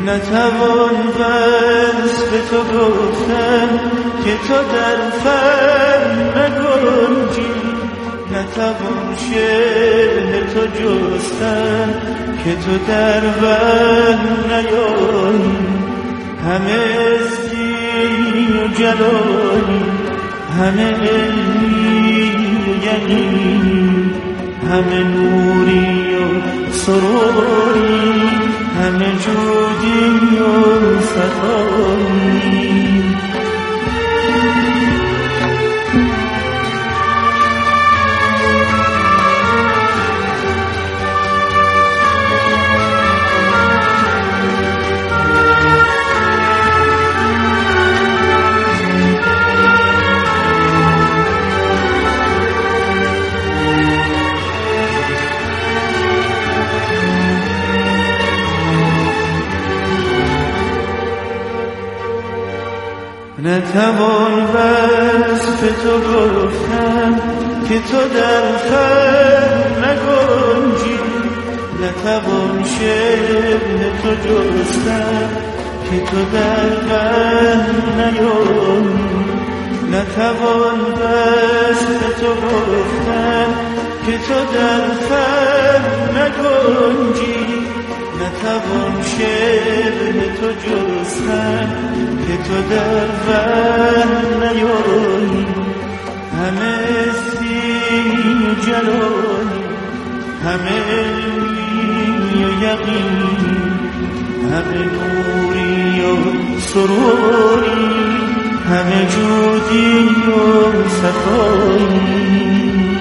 نتوان وصف تو گفتن که تو در فن نگنجی، نتوان شبه تو جستن که تو در بن نیایی. همه استی و جلالی، همه علمی و یقینی، همه نوری و سروری، همه جودی و صفایی. نتوان وصف تو گفتن که تو در فن نگنجی، نتوان شبه تو جستن که تو در بن نیایی. نتوان وصف تو گفتن که تو در فن نگنجی، نتوان شبه تو جستن که تو در بن نیایی. همه استی و جلالی، همه علمی و یقینی، همه نوری و سروری، همه جودی و صفایی.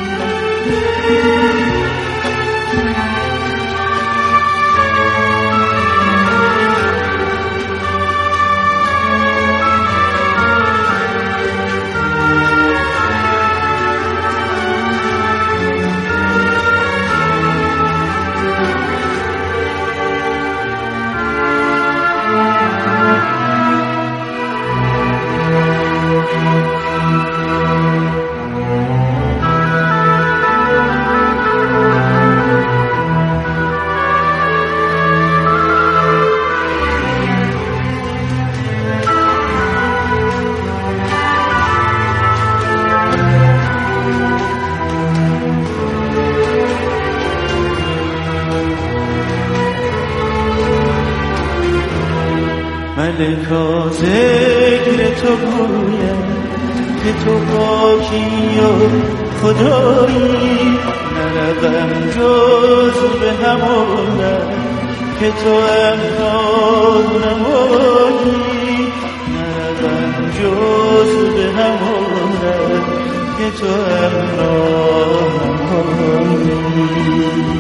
ملکا ذکر تو گویم که تو پاکی و خدایی، نروم جز به همون که تو امراه نمایی، نروم جز به همون که تو امراه نمایی.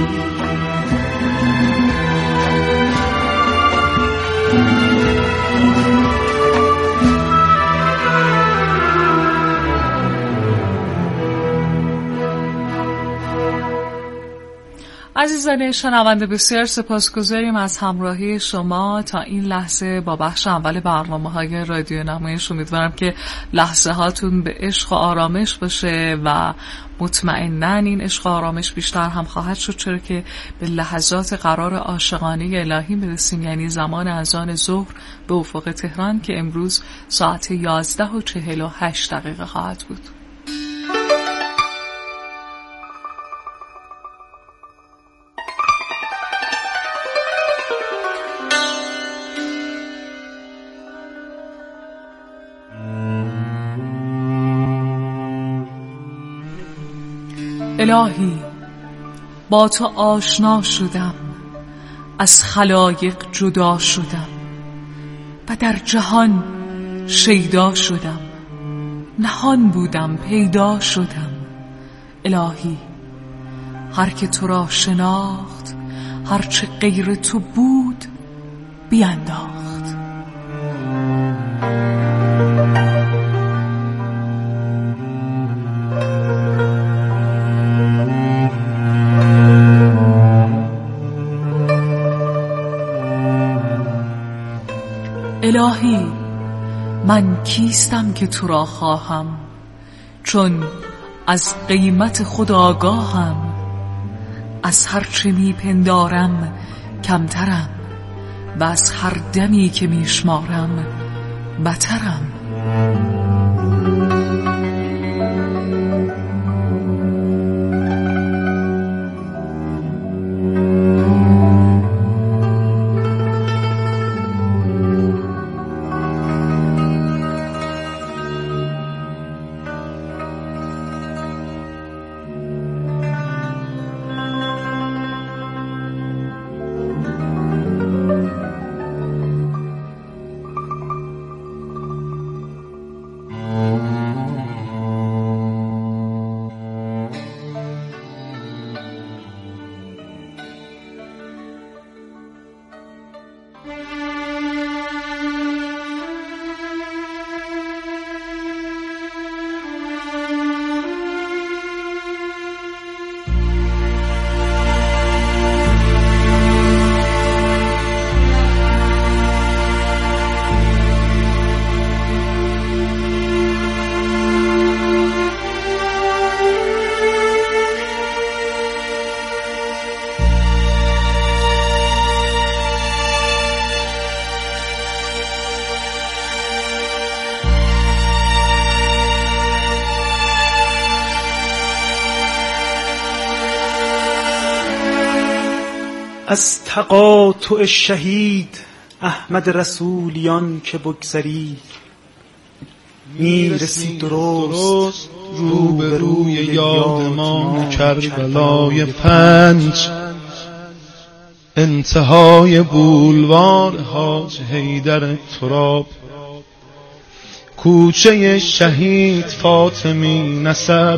عزیزان شنونده بسیار سپاسگزاریم از همراهی شما تا این لحظه با بخش اول برنامه‌های رادیو نمایش. امیدوارم که لحظه هاتون به عشق و آرامش باشه و مطمئناً این عشق و آرامش بیشتر هم خواهد شد، چرا که به لحظات قرار عاشقانه الهی برسیم، یعنی زمان اذان ظهر به افق تهران که امروز ساعت 11:48 خواهد بود. الهی با تو آشنا شدم، از خلایق جدا شدم و در جهان شیدا شدم، نهان بودم پیدا شدم. الهی هر که تو را شناخت، هر چه غیر تو بود بینداخت. الهی من کیستم که تو را خواهم، چون از قیمت خود آگاهم. از هر چه می پندارم کمترم، و از هر دمی که میشمارم بترم. از تقاطع شهید احمد رسولیان که بگذری، میرسی درست روبروی یادمان کربلای 5 انتهای بولوار حاج حیدر تراب، کوچه شهید فاطمی نسب،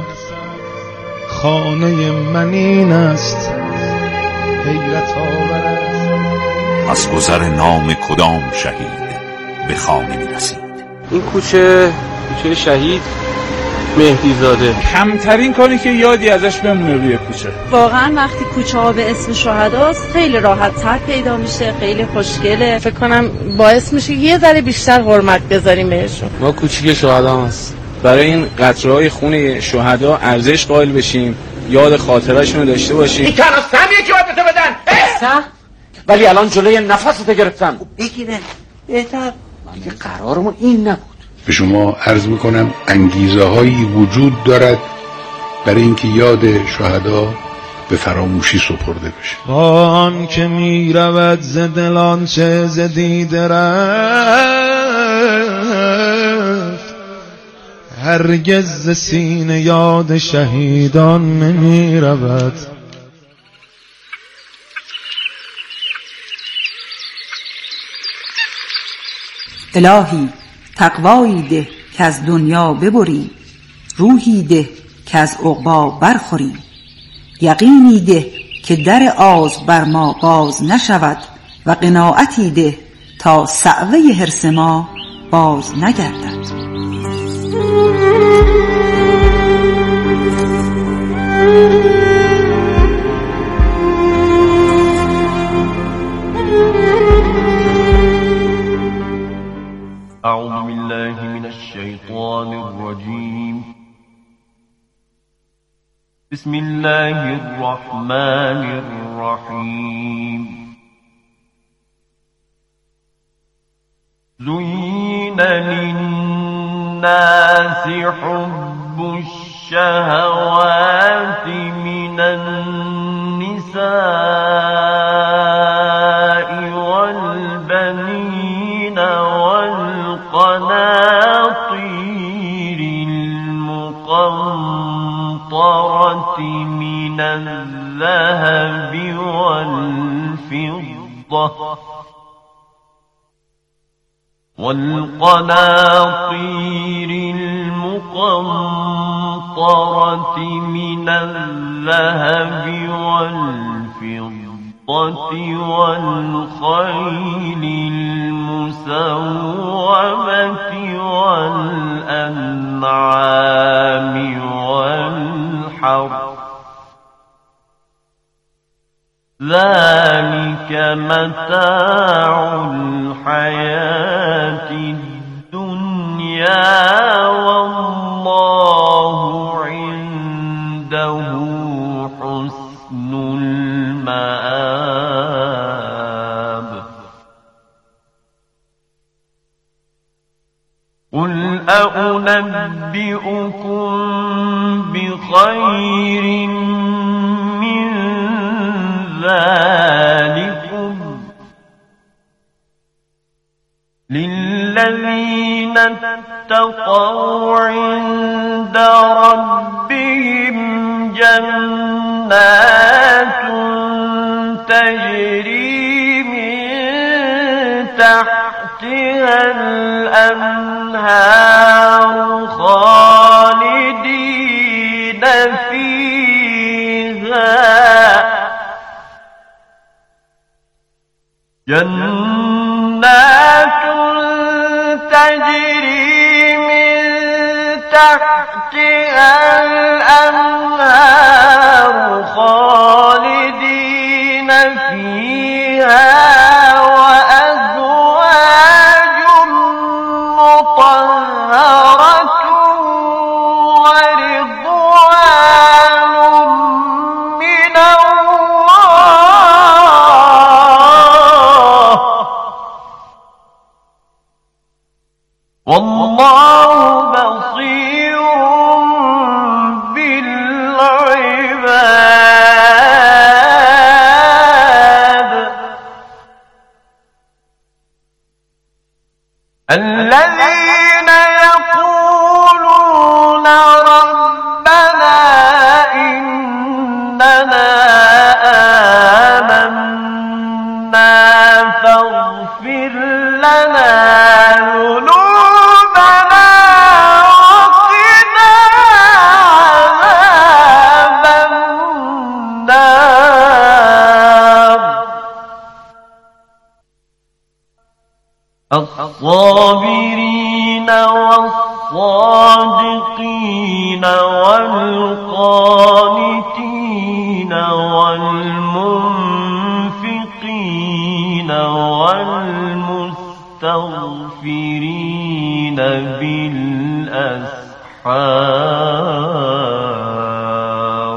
خانه من این است حیرت آور است. از گذر نام کدام شهید به خانه می رسید؟ این کوچه شهید مهدی زاده. کمترین کاری که یادی ازش بمونه روی کوچه. واقعا وقتی کوچه ها به اسم شهداست خیلی راحت تر پیدا میشه، خیلی خوشگله. فکر کنم باعث میشه یه ذره بیشتر حرمت بذاریم بهشون. ما کوچیک شهدا هست، برای این قطره‌های خون شهدا ارزش قائل بشیم، یاد خاطره‌شون رو داشته باشیم. این تنها سهمیه که باید به تو بدن. ولی الان جلوی نفستو گرفتن. بگیره بهتر. دیگه قرارمون این نبود. به شما عرض میکنم انگیزه هایی وجود دارد برای اینکه یاد شهدا به فراموشی سپرده بشه. آن که می رود ز دلان چه ز دیده رفت، هرگز ز سینه یاد شهیدان نمی رود. الهی تقوایی ده که از دنیا ببری، روحی ده که از عقبا برخوری، یقینی ده که در آز بر ما باز نشود، و قناعتی ده تا صعوه حرص ما باز نگردد. أعوذ بالله من الشيطان الرجيم. بسم الله الرحمن الرحيم. زين للناس حب الشهوات من النساء والبنين والقناطير المقنطرة من الذهب والفضة والقناطير المقنطرة من الذهب والفضة والخيل المسومة والأنعام والحرث، ذلك متاع الحياة الدنيا والله عنده حسن المآب. أنبئكم بخير من ذلكم للذين اتقوا عند ربهم جنات تجري من تحتها الأنهار خالدين فيها جنات تجري من تحتها الأنهار خالدين فيها وأزواج مطهرة ورضوان من الله والله بصير بالعباد الذين يقولون ربنا إننا آمنا فاغفر لنا ذنوبنا وقنا عذاب النار الصابرين والصادقين والقانتين والمنفقين والمستغفرين بالأسحار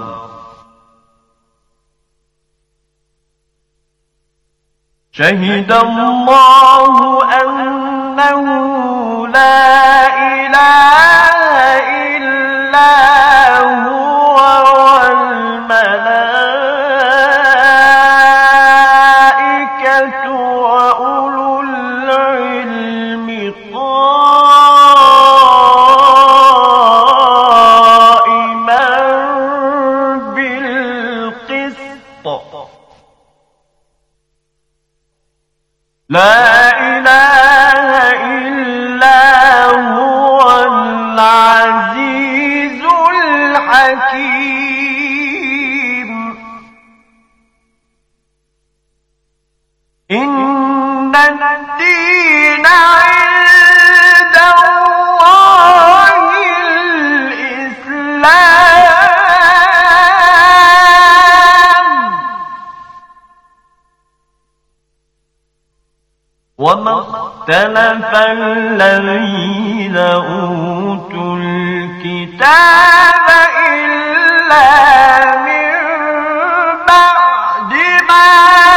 شهد الله أنه لا إله إلا هو والملائكة وأولو العلم قائما بالقسط لا إله إلا هو العزيز الحكيم إن الدين عند الله الإسلام وما اختلف الذين أوتوا الكتاب إلا من بعد ما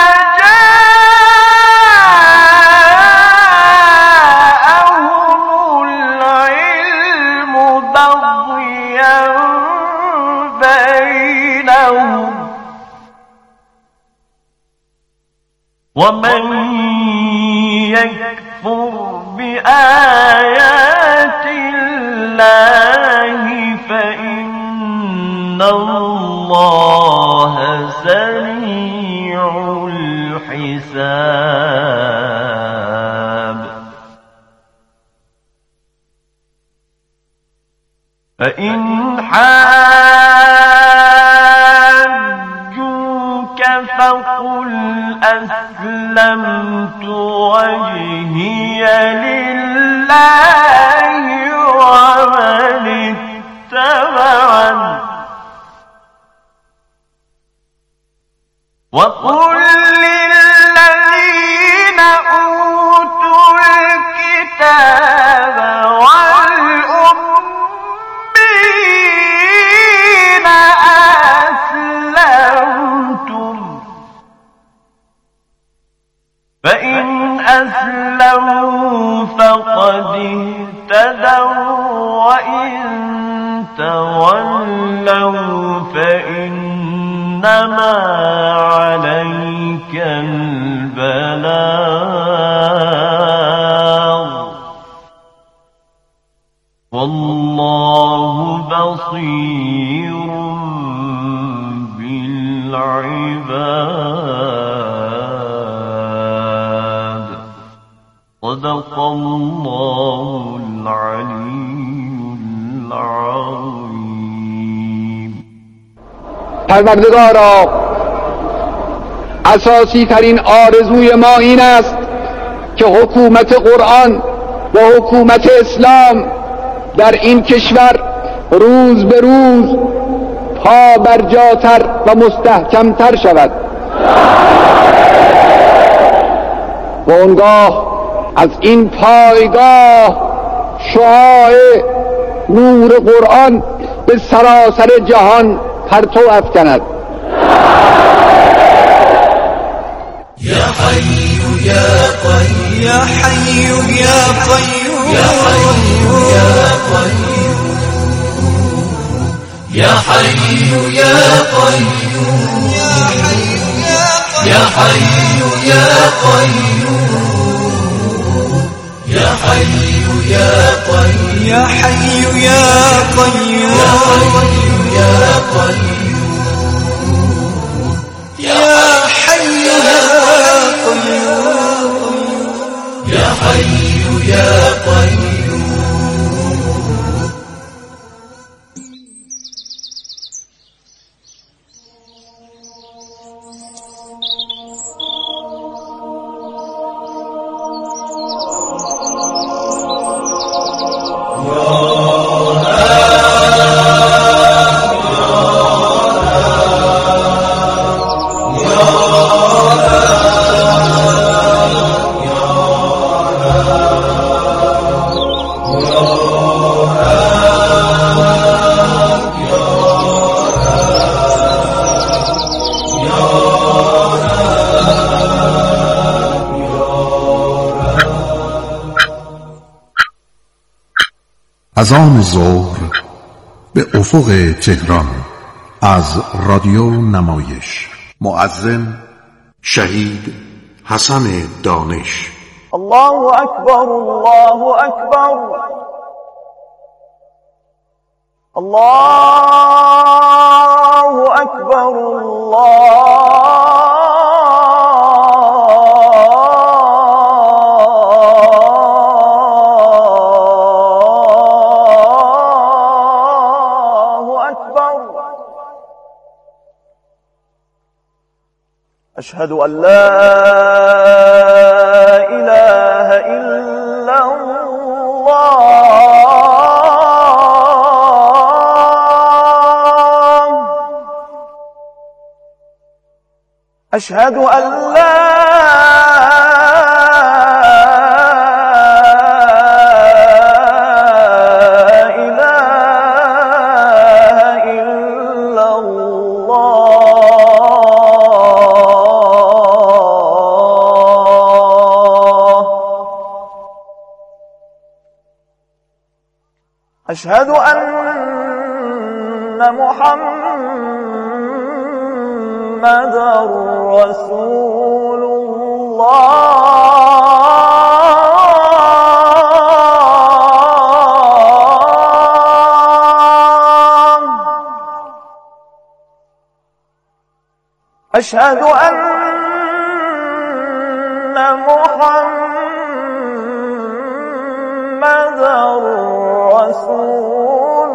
جاءهم العلم بغيا بينهم ومن يكفر بآيات الله فإن الله سريع الحساب فإن حاجوك فقل أسلمت وجهي لله ومن اتبعني وقل للذين أوتوا الكتاب والأمين أسلمتم فإن أسلموا فقد اهتدوا وإن تولوا فإنما عليك البلاغ والله بصير بالعباد. صدق الله العلي العظيم. پروردگارا، اساسی ترین آرزوی ما این است که حکومت قرآن و حکومت اسلام در این کشور روز به روز پا برجاتر و مستحکمتر شود و اونگاه از این پایگاه شعاع نور قرآن به سراسر جهان پرتو افکند. یا حی یا قیوم یا حی یا قیوم یا حی یا قیوم یا حی یا قیوم یا حی یا قیوم یا حی یا قیوم یا حی یا قیوم یا حی یا قیوم یا حی یا قیوم. اذان ظهر به افق تهران از رادیو نمایش. مؤذن شهید حسن دانش. الله اکبر الله اکبر الله اکبر أشهد أن لا إله إلا الله أشهد أن لا أشهد أن محمدًا رسول الله أشهد أن محمدًا رسول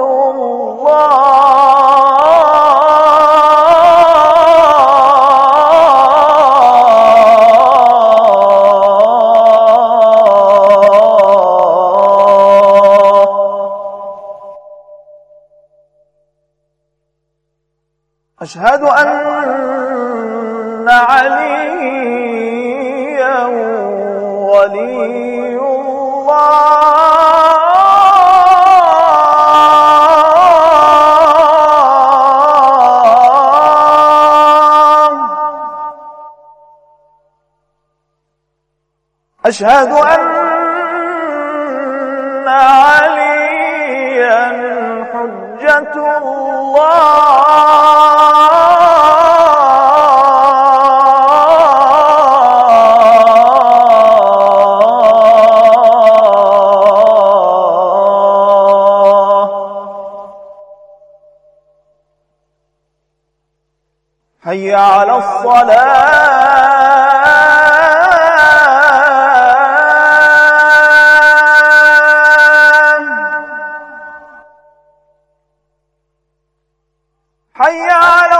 أشهد أن عليا ولي الله أشهد أن عليا حجة حي على الصلاة حي على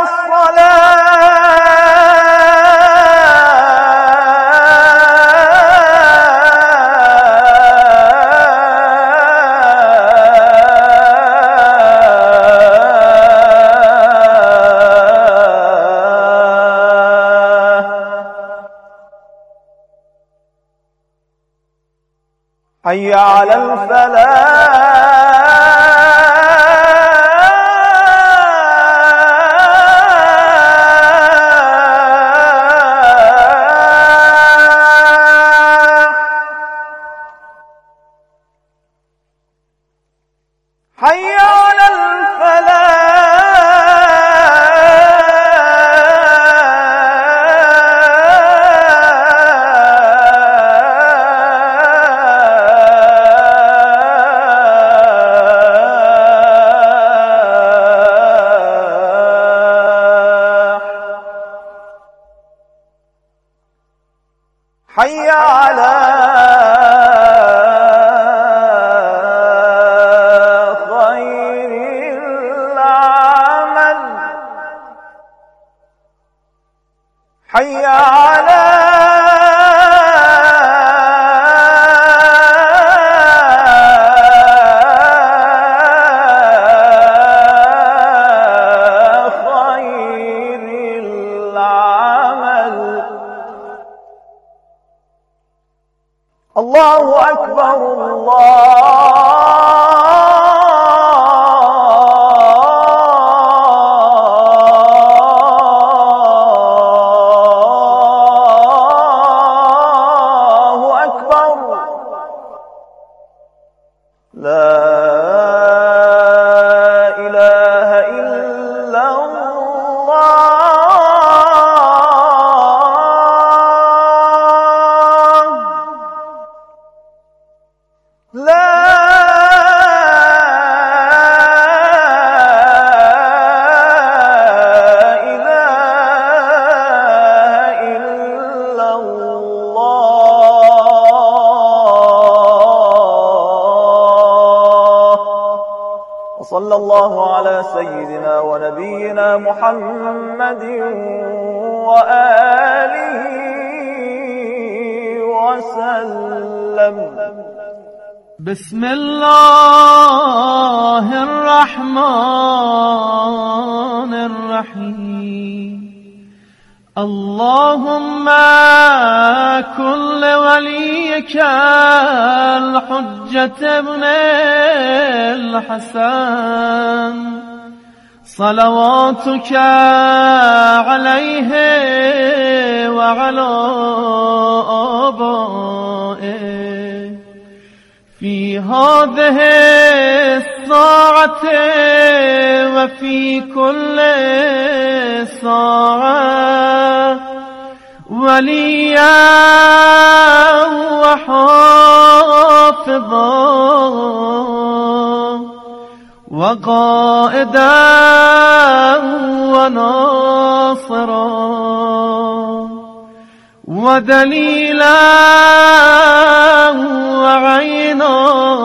حي على الفلاح حي على حي على خير العمل حي على خير العمل الله أكبر الله أكبر لا إله إلا الله لا إله إلا الله وصلى الله على سيدنا ونبينا محمد وآله وسلم بسم الله الرحمن الرحيم اللهم كن لوليك الحجة ابن الحسن صلواتك عليه وعلى آبائه في هذه الساعة وفي كل ساعة وليا وحافظا وقائدا وناصرا ودليلا وعينا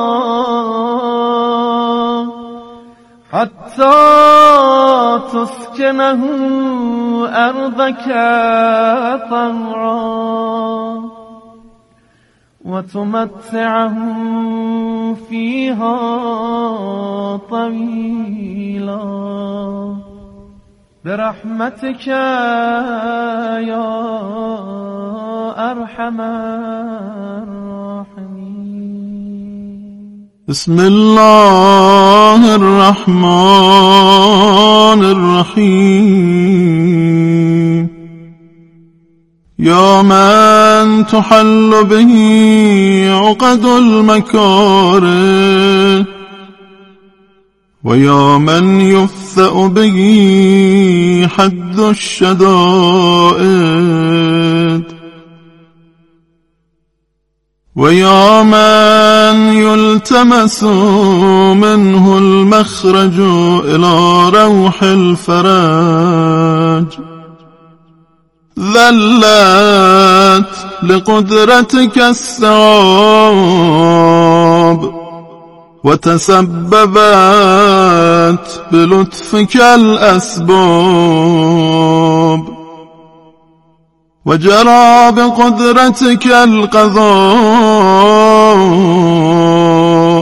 حتى تسكنه أرضك طوعا وتمتعه فيها طويلا برحمتك يا أرحم الراحمين. بسم الله الرحمن الرحيم. یا من تحل به عقد المکاره و یا من یفثأ به حد الشدائد و یا من یلتمس منه المخرج الى روح الفرج ذلت لقدرتك السعاب وتسببت بلطفك الأسباب وجرى بقدرتك القضاء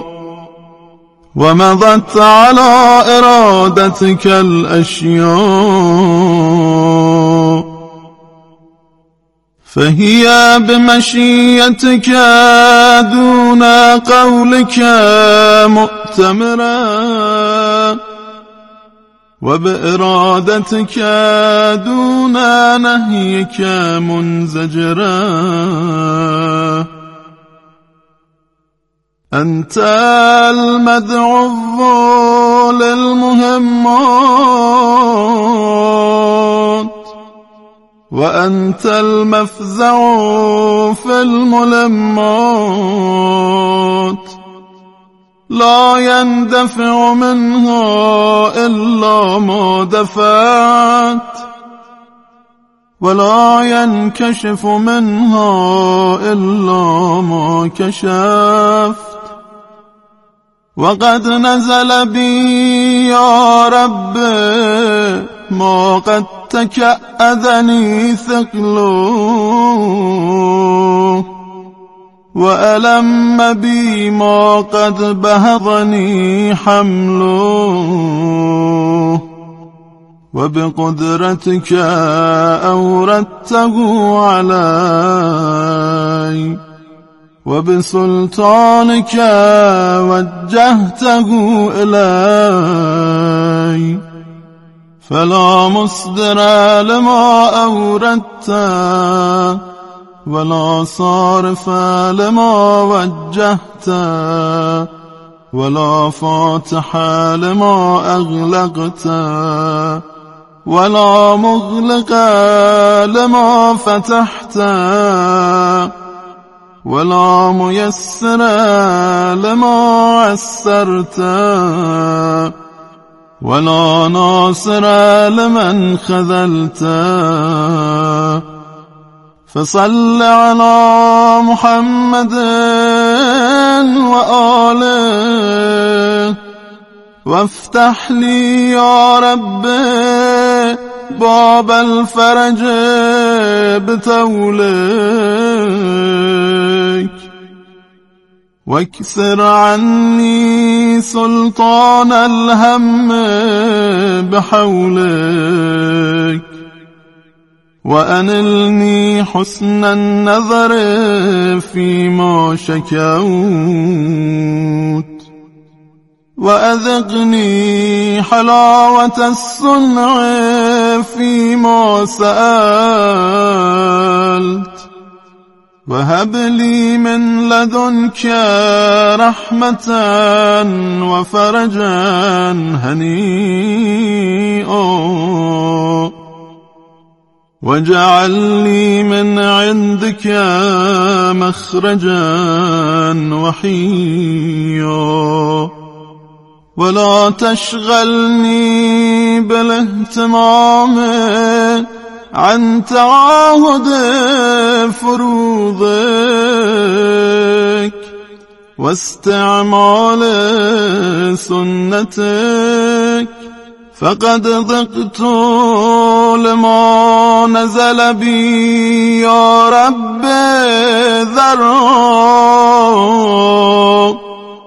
ومضت على إرادتك الأشياء فهي بمشيتك دون قولك مؤتمرا وبإرادتك دون نهيك منزجرا أنت المدعو للمهمات وأنت المفزع في الملمات لا يندفع منها إلا ما دفعت ولا ينكشف منها إلا ما كشفت وقد نزل بي يا رب ما قد تكأذني ثقله وألم بي ما قد بهضني حمله وبقدرتك أوردته علي وبسلطانك وجهته إلي فلا مصدر لما أوردت ولا صارف لما وجهت ولا فاتح لما أغلقت ولا مغلق لما فتحت ولا ميسر لما عسرت ولا ناصر لمن خذلت فصل على محمد وآله وافتح لي يا رب باب الفرج بتولك واكسر عني سلطان الهم بحولك وأنلني حسن النظر فيما شكوت وأذقني حلاوة الصنع فيما سألت وهب لي من لدنك رحمة وفرجا هنيئا واجعل لي من عندك مخرجا وحيا ولا تشغلني بالاهتمام عن تعاهد فروضك واستعمال سنتك فقد ضقت لما نزل بي يا رب ذرا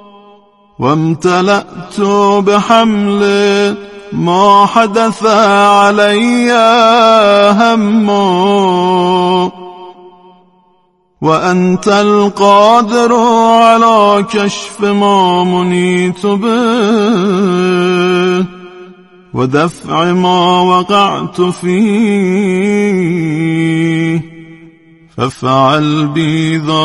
وامتلأت بحمل ما حدث علي هما وأنت القادر على كشف ما منيت به ودفع ما وقعت فيه فافعل بي